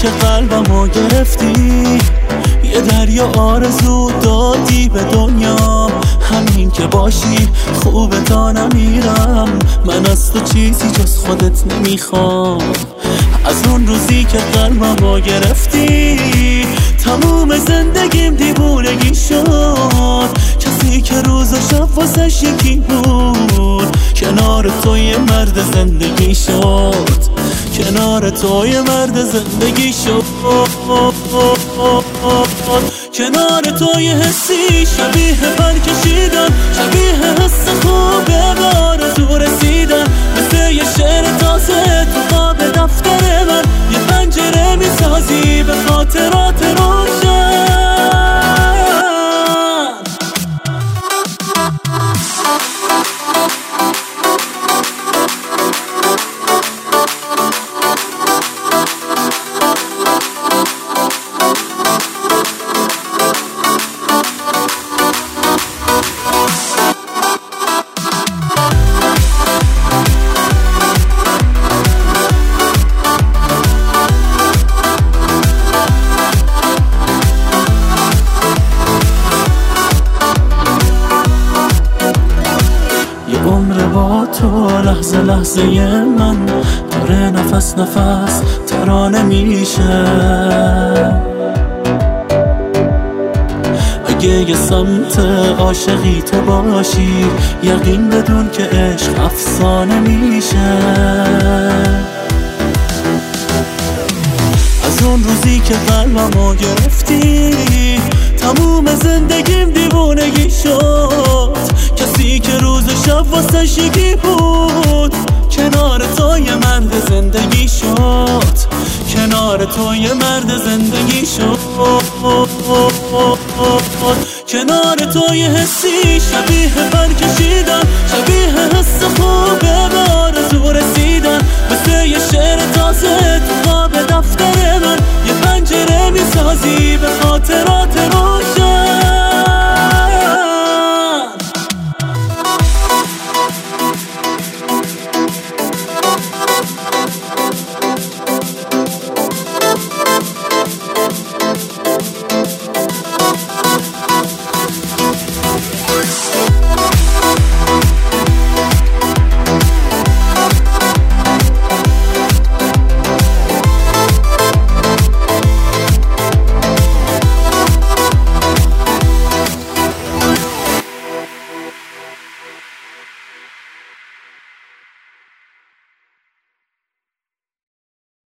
که قلبمو گرفتی، یه دریا آرزو دادی به دنیا. همین که باشی خوبه تا نمیرم، من از تو چیزی جز خودت نمیخوام. از اون روزی که قلبمو گرفتی تموم زندگیم دیوونگی شد. کسی که روز و شب واسش یکی بود، کنار تو یه مرد زندگی شد. کنار تو یه مرد زندگی شد. کنار تو یه حسی شبیه پر کشیدن، شبیه حس خوبه به آرزو رسیدن. مثل یه شعر تازه تو خواب دفتر من، یه پنجره میسازی به خاطرات روشن. عمر با تو لحظه لحظه من داره نفس نفس ترانه میشه. اگه یه سمت عاشقی تو باشی، یقین بدون که عشق افسانه میشه. از اون روزی که قلبمو گرفتی تموم زندگیم دیوونگی شد. کسی که روز و شب واسش یکی بود، کنار تو یه مرد زندگی شد. کنار تو یه مرد زندگی شد. کنار تو یه حسی شبیه پر کشیدن، شبیه حس خوبه به آرزو رسیدن. مثل یه شعر تازه تو خواب دفتر من، یه پنجره میسازی به خاطرات روشن.